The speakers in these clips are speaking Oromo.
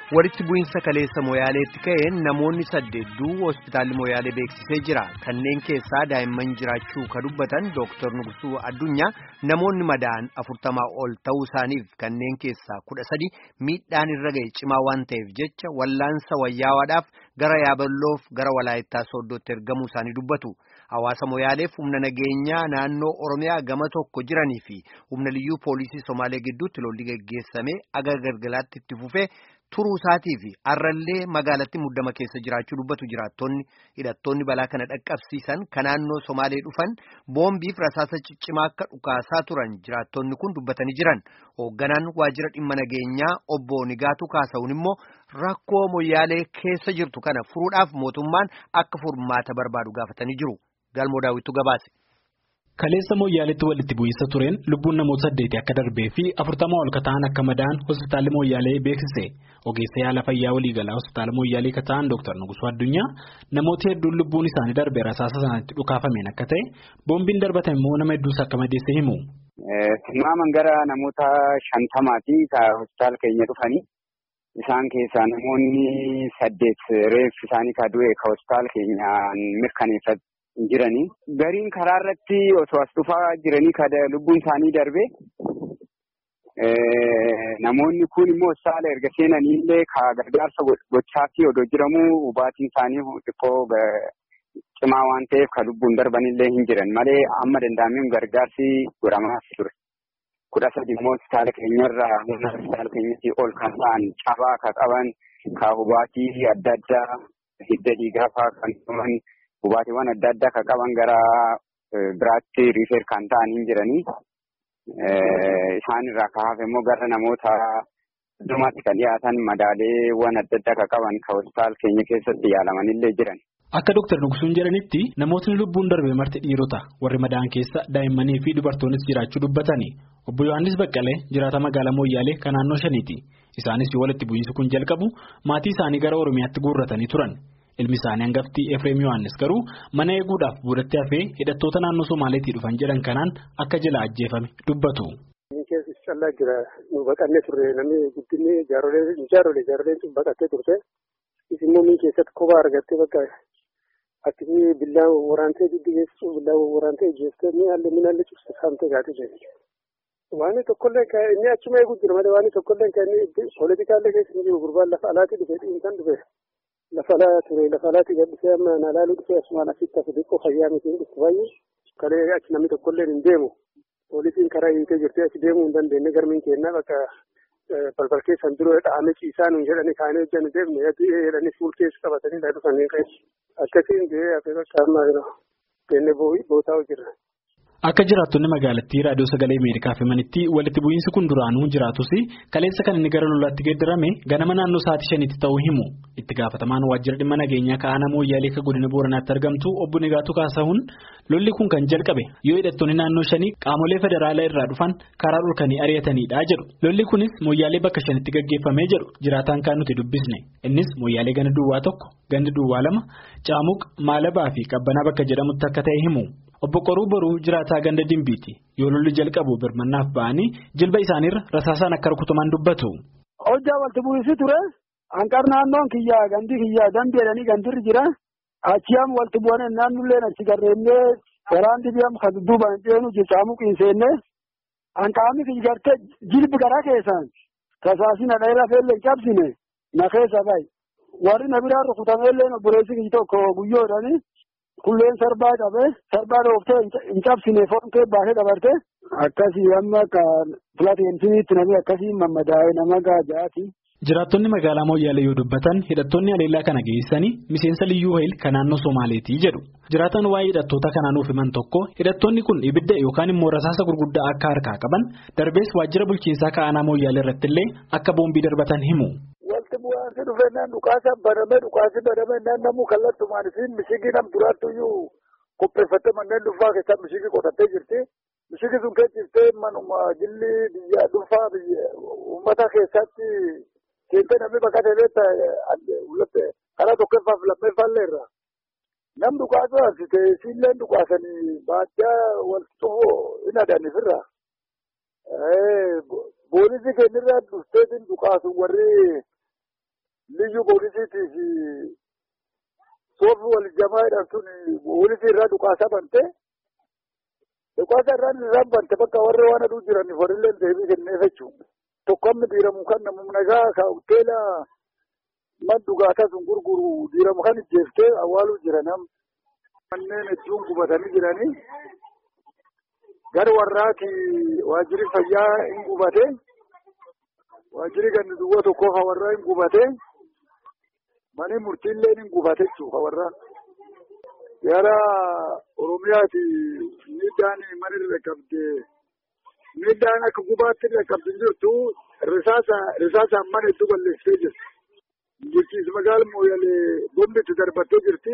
Walitti bu'iinsa kaleessa Moyaaleetti ka'een namoonni 8 hospitaalli Moyaalee beeksisee jira. Kanneen keessaa daa'imman jiraachuu ka dubbatan Dr. Nugusuu Addunyaa namoonni madaa'an 40 ol ta'uu isaaniif kanneen keessaa 13 miidhaan irra ga'e cimaa waan ta'eef jecha wallaansa wayyaawaadhaaf gara Yaaballoof gara Walaayittaa Sooddootti ergamuu isaanii dubbatu. Hawaasa Moyaaleef humna nageenyaa naannoo Oromiyaa gama tokko jiranii fi humna liyyuu poolisii Somaalee gidduutti lolli geggeessame aga galgalaatti itti fufee turuu isaatii fi arrallee magaalatti muddama keessa jiraachuu dubbatu jiraattonni hidhattoonni balaa kana dhaqqabsiisan kan naannoo Somaalee dhufan boombiif rasaasa ciccimaa akka dhukaasaa turan jiraattonni kun dubbatanii jiran. Hoogganaan waajjira dhimma nageenyaa obbo Nigaatu Kaasa'uun immoo rakkoo Moyaalee keessa jirtu kana furuudhaaf mootummaan akka furmaata barbaadu gaafatanii jiru. Galmoo Daawwitu gabaase. Kaleessa Moyaaleetti walitti bu'iinsa tureen lubbuun namoota 8 akka darbee fi 40 ol ta'an akka madaa'an hospitaalli Moyaalee beeksise. Ogeessa yaala fayyaa waliigalaa hospitaala Moyaalee ka ta'an Dr. Nugusuu Addunyaa namoota hedduun lubbuun isaanii darbee rasaasa sanatti dhukaafameen akka ta'e boombiin darbatan immoo nama hedduus akka madeesse himu. Tilmaaman gara namoota 50 ka hospitaala keenya dhufanii isaan keessaa namoonni 8 reeffi isaanii ka du'e ka hospitaala keenyaan mirkaneeffatu. Jiranii gariin karaa irratti osoo as dhufaa jiranii kada lubbuun isaanii darbe namoonni kun immoo saala erga seenanii illee ka gargaarsa gochaatti odoo jiramuu hubaatiin isaanii xiqqoo cimaa waan ta'eef ka lubbuun darban illee hin jiran malee amma danda'ameen gargaarsi godhamaa ture. 13 immoo hospitaala keenyarraa humna hospitaala keenyatti ol kan ta'an cabaa ka qaban ka hubaatii adda addaa hidda dhiigaa fa'aa kan qaban. Hubaatiiwwan adda addaa kan qaban gara biraatti riifeer kan ta'an hin jiranii isaan irraa kaa'aaf immoo gara namoota dhumaatti kan dhiyaatan madaaleewwan adda addaa kan qaban kan hospitaala keenya keessatti yaalamanillee jiran. Akka Dr. Nugusuun jedhanitti namootni lubbuun darbee marti dhiirota warri madaa'an keessa daa'immanii fi dubartoonnis jiraachuu dubbatani. Obbo Yohaannis Baqqalee jiraata magaalaa Moyyaalee kan naannoo Shaniiti. Isaanis yoo walitti bu'iinsi kun jalqabu maatii isaanii gara Oromiyaatti guurratanii turan. Ilmi isaanii hangafti Efreem Yohaannis garuu mana eeguudhaaf boodatti hafee hidhattoota naannoo Somaaleetii dhufan jedhan kanaan akka jala ajjeefame dubbatu. Keessi callaa jira nu baqannee turre namni guddinni jaarolee sun baqattee turte isimmoo min keessatti kophaa argattee bakka atti billaa waraantee diddi geessu billaa waraantee jeestee minaallee cufte saamtee gaatee jirti. Waan tokkollee inni achuma eeguu jira malee waan tokkollee kan inni pooletikaallee keessa hin jiru gurbaan lafa alaatii dhufe dhiinsan dhufe. Lafa alaati gadhisee amma nalaaluu dhufee asumaan asitti hafe xiqqoo fayyaa miti hin dhuftu baay'ee kalee achi namni tokkollee hin deemu poolisiin karaa hiitee jirtee achi deemuu hin dandeenye garmiin kennaa bakka balbal keessan dura dhahamee ciisaa nuun jedhanii kaanee hojjannu deemne jedhanii fuul keessa qabatanii dha dhufanii keessa akkasiin deemee hafee bakka ammaa kennee bootaa hojirra. Akka jiraattonni magaalattii raadiyoo sagalee Ameerikaaf himanitti walitti bu'iinsi kun duraanuu jiraatus kaleessa kan inni gara lolaatti geeddarame ganama naannoo sa'aatii 5 ta'uu himu. Itti gaafatamaan waajjira dhimma nageenyaa ka'aana Moyyaalee ka godina Booranaatti argamtu obbo Nigaatu Kaasa'uun lolli kun kan jalqabe yoo hidhattoonni naannoo 5 qaamolee federaalaa irraa dhufan karaa dhulkanii ari'atanidha jedhu. Lolli kunis Moyyaalee bakka 5tti gaggeeffamee jedhu jiraataan kan nuti dubbisne. Innis Moyyaalee ganda duwwaa 1, ganda duwwaa 2, Caamuq, Maalabaa fi Qabbanaa bakka jedhamutti akka ta'e himu. Obbo Qoruu Boruu jiraataa ganda Dimbiiti yoo lolli jalqabu birmannaaf ba'anii jilba isaaniirra rasaasaan akka rukutaman dubbatu. Hojjaa walitti bu'iinsi ture hanqar naannoon kiyyaa gandi kiyyaa dandeedhanii gandirri jira achiyaam walitti bu'anii naannolleen achi garreennee waraan dibiyaam kan duubaan ceenu jechaamu qiinseennee hanqaamni kiyya gartee jilbi garaa keessaan tasaasina dheeraa feellee cabsine na keessa ba'i warri na biraan rukutameellee obboleessi kiyya tokko guyyoodhanii. Kulleen sarbaa qabee sarbaa dhooftee hin cabsine foon baasee dabarte akkasii amma kan filateensiniitti namni akkasii mammadaa'ee nama gaajaati. Jiraattonni magaalaa Moyyaalee yoo dubbatan hidhattoonni haleellaa kana geessanii miseensa liyyuu hayil kan naannoo Somaaleetii jedhu. Jiraatan waa'ee hidhattoota kanaanuuf himan tokko hidhattoonni kun ibidda yookaan immoo rasaasa gurguddaa akka harkaa qaban darbees waajjira bulchiinsaa ka'aanaa Moyyaalee irrattillee akka boombii darbatan himu. Bu'aansi dhufeenyaan dhukaasaan banamee naannoo kallattumaan fi mishigii nam duraattuyyuu qopheeffattee manneen dhuunfaa keessaa mishigii qotattee jirti. Mishigii sun keessatti manuma jilli biyya dhuunfaa uummata keessatti seentee namni bakka ta'e karaa tokkoffaaf lammeeffaallee irra. Nam dhukaasuu asite siinleen dhukaasanii baadiyyaa walitti xumuu hin adanifirra. Boolisii keenyarraa dhufteetiin dhukaasu warri liyyu poolisiitii fi soofii wal jamaa jedhamtuun poolisii irraa dhukaasa bante. Dhukaasa irraan bante bakka warra waan aduu jiraniif warrillee deebii kenneef jechuudha. Tokkomni diiramu kan namni nagaa ka hoteela man dhugaataa sun gurguru diiramu kan ijjeeftee awwaaluu jiran manneen hedduun gubatanii jiranii. Gara warraati waajjirri fayyaa hin gubate. Waajjirri ganni duwwaa tokkoof hawarraa hin gubate. Mani murtiillee hin gubate jechuudha hawarraa. Gara Oromiyaati miidhaan manirra qabdee miidhaan akka gubaatti irra qabdi jirtu risaasaan mana hedduu balleessee jirti. Bulchiinsa magaalaa Mooyalee bombitti darbattee jirti.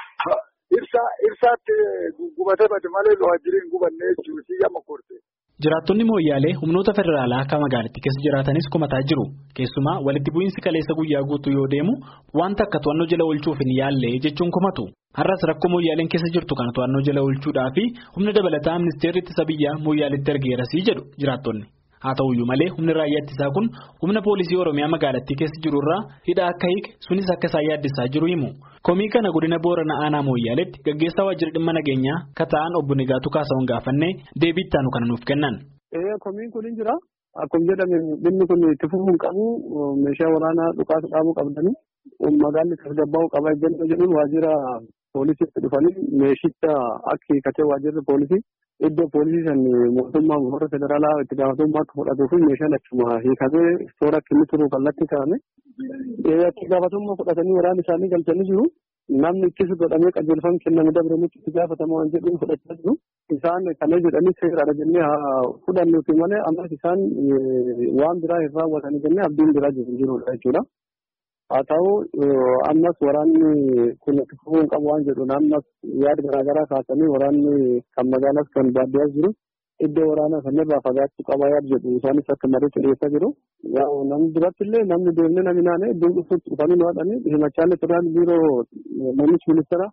Ibsaatti gubatee bade malee waajjirri hin gubanne jechuudha si gama korte. Jiraattonni Mooyyaalee humnoota federaalaa akka magaalattii keessa jiraatanis komataa jiru. Keessumaa walitti bu'iinsi kaleessa guyyaa guutuu yoo deemu wanta akka to'annoo jala oolchuuf hin yaalle jechuun komatu. Har'as rakkoo Mooyyaaleen keessa jirtu kana to'annoo jala oolchuudhaa fi humna dabalataa ministeerri ittisa biyyaa Mooyyaaleetti ergeerasii jedhu jiraattonni. Haa ta'uyyuu malee humni raayyaa ittisaa kun humna poolisii Oromiyaa magaalattii keessa jiru irraa hidhaa akka hiike sunis akka isaan yaaddisaa jiru himu. Komii kana godina Booranaa aanaa Mooyyaaleetti gaggeessaa waajjira dhimma nageenyaa kata'an obbo Nigaatuu Kaasaawwan gaafannee deebii ittaanu kana nuuf kennan. Komiin kun hin jira. Akkuma jedhame dhimmi kun itti fufuu qabu meeshaa waraanaa dhukaasa dhaabuu qabdanii magaalli tasgabbaa'uu qaba jedhuun waajjira poolisiitti dhufanii meeshicha akka hiikatee waajjirri poolisii iddoo poolisii san mootummaa warra federaalaa itti gaafatamummaa akka fudhatuu fi meeshaan achuma hiikatee toora akka inni turuu kallattii kaa'ame itti gaafatamummaa fudhatanii waraana isaanii galchanii jiru. Namni ittisa godhamee qajeelfama kenname dabranitti itti gaafatama waan jedhuun fudhachaa jiru. Isaan kana jedhanii seeraadha jennee fudhannuuti malee ammas isaan waan biraa hin raawwatanii jennee abdiin biraa jirudha jechuudha. Haa ta'u ammas waraanni kun itti fufuu qabu waan jedhuun ammas yaada garaagaraa kaasanii waraanni kan magaalaas kan baadiyyaas jiru iddoo waraanaa sanarraa fagaachuu qaba yaada jedhu isaanis akka marii dhiyeessaa jiru. Namni duratti illee namni deemnee namni naannoo iddoo dhufuutti dhufanii nu haadhanii himachaalee turaan biiroo muummichi ministeera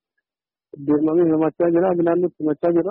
deemamee himachaa jira naannootti himachaa jira.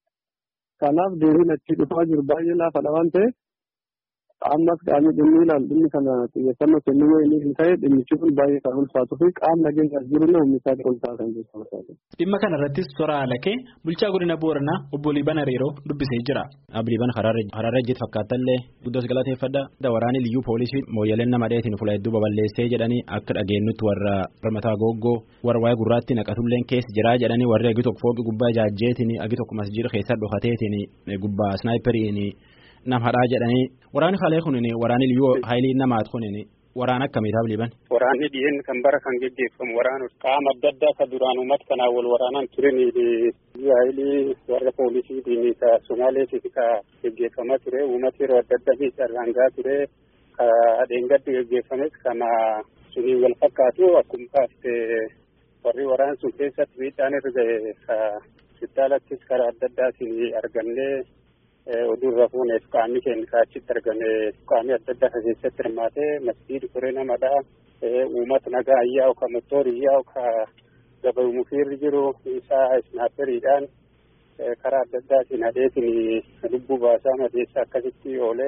Kanaaf deebiin achi dhufaa jiru baay'ee laafadha waan ta'eef ammas qaamni dhimmi ilaalu dhimmi kana xiyyeeffannoo kennuu yoo inni hin ta'e dhimmichi kun baay'ee kan ulfaatuu fi qaamni nageenyaas jirullee humni isaa ol taasisan jechuudha. Dhimma kana irrattis Toora Alakee bulchaa godina Booranaa obbo Liiban Hariiroo dubbisee jira. Liiban Haraarra ejjeet fakkaatallee guddoos galateeffadha. Waraanni liyyuu poolisii Mooyyaleen nama dheetiin fuula hedduu babal'eessee jedhanii akka dhageenyutti warra mataa goggoo warra waa'ee gurraatti naqatulleen keessa jiraa jedhanii warri agi tokko fooqi gubbaa ijaajjeetiin agi tokko masjiida keessa dhokateetiin gubbaa snaayiperiin nama hadhaa jedhanii waraanni kalee kunin waraanni liyyuu haayilii namaat kunin waraana akkamiitaaf Liiban? Waraanni dhiyeenya kan bara kan geggeeffamu waraana qaama adda addaa kan duraan uummata kanaan wal waraanaan turen haayilii warra poolisiitiin ka Somaaleetiin ka geggeeffamaa ture uummata yeroo adda addaa miidhaan gahaa ture ka dheengaddi geggeeffames kana sunii wal fakkaatu akkuma kaaste warri waraana sun keessatti miidhaan irra ga'e ka hospitaalattis karaa adda addaatiin argamnee oduurra fuuneef qaamni keenya kaachitti argame qaamni adda addaa keessatti hirmaatee masjiidi koree namadha uummata nagaa ayyaa'u ka motoori ayyaa'u ka gabayu mufiirri jiru isaa isnaaperiidhaan karaa adda addaatiin hadheetiin lubbuu baasaa madeessa akkasitti oolee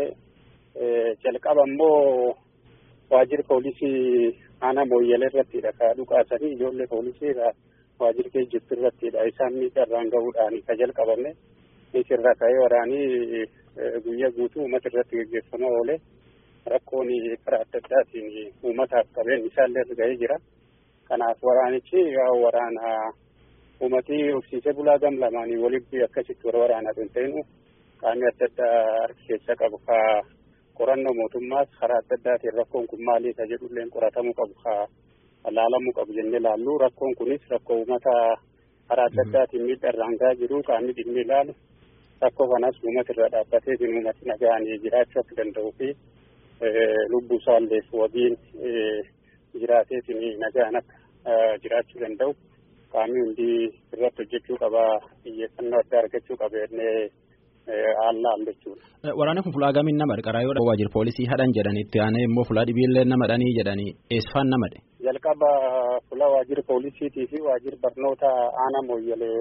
jalqaba immoo waajjira poolisii aanaa Mooyyalee irrattidha ka dhukaasanii ijoollee poolisii waajjira keessa jirtu irrattidha isaan miidhaan gahuudhaan ka jalqabame. Isirraa ka'ee waraanii guyyaa guutuu uummata irratti gaggeeffamaa oole rakkoon karaa adda addaatiin uummataaf qabeen isaallee irra ga'ee jira. Kanaaf waraanichi waraana uummatii horsiisee bulaa gam lamaanii walitti akkasitti warra waraanaa hin ta'inu qaamni adda addaa harki keessa qabu ka qorannoo mootummaas karaa adda addaatiin rakkoon kun maalii ka jedhulleen qoratamuu qabu ka laalamuu qabu jennee laallu rakkoon kunis rakkoo uummata karaa adda addaatiin miidhaan gahaa jiru qaamni dhimmi ilaalu. Rakkoo kanas uummata irra dhaabbatee uummati nagaan jiraachuu akka danda'uu fi lubbuu isaallee wabiin jiraateetiin nagaan akka jiraachuu danda'u qaamni hundi irratti hojjechuu qaba xiyyeeffannoo addaa argachuu qaba jennee haallaan jechuudha. Waraanni kun fulaa gamiin nama qarqaraa yoo waajjira poolisii hadhan jedhanii itti aanee immoo fulaa dhibiillee nama dhanii jedhanii eessifaan nama dhe. Jalqaba fulaa waajjira poolisiitii fi waajjira barnoota aanaa Mooyyalee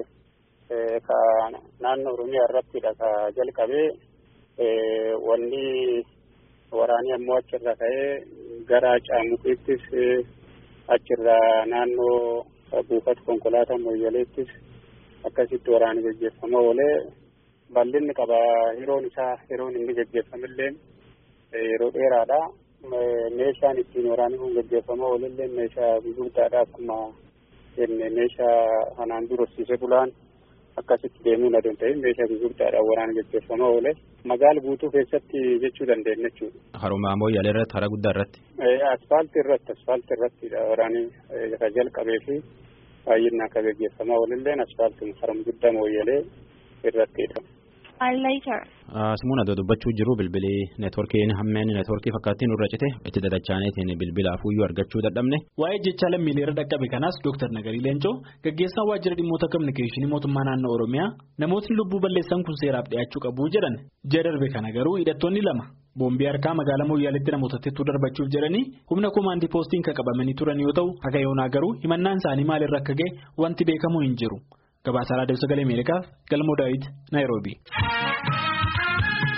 ka naannoo Oromiyaa irrattidha ka jalqabee wanni waraanii ammoo achirra ka'ee gara Caamuqeettis achirraa naannoo buufata konkolaataa Mooyyaleettis akkasitti waraanni gaggeeffamaa oolee bal'inni qaba yeroon inni gaggeeffamillee yeroo dheeraadha. Meeshaan ittiin waraanni kun gaggeeffamaa oolillee meeshaa gurguddaadha akkuma jenne meeshaa kanaan dura horsiisee bulaan akkasitti deemuu na danda'e meeshaa gurguddaadhaan waraanni gaggeeffamaa oole magaala guutuu keessatti jechuu dandeenya jechuudha. Haruma Mooyyalee irratti hara guddaa irratti. Asfaaltii irratti waraanni irra jalqabee fi baay'inaan akka gaggeeffamaa oolillee asfaaltiin haruma guddaa Mooyyalee irrattidha. Simuun adoo dubbachuu jiru bilbilii neetworkiin hammeen neetworkii fakkaattiin irra cite itti dadachaaneetiin bilbila afuuyyuu argachuu dadhabne. Waa'ee jecha lammiilee irra dhaqqabe kanaas Dr. Nagarii Leencoo gaggeessaan waajjira dhimmoota kominikeeshinii mootummaa naannoo Oromiyaa namootni lubbuu balleessan kun seeraaf dhiyaachuu qabu jedhan. Ji'a darbe kana garuu hidhattoonni lama boombii harkaa magaalaa Mooyyaaleetti namoota hedduu darbachuuf jedhanii humna koomaandii poostiin kan qabamanii turan yoo ta'u haga yoonaa garuu himannaan isaanii maalirra akka ga'e wanti beekamu hin jiru. Gabaasa Raadiyoo Sagalee Ameerikaaf Galmoo Daawit Naayiroobii.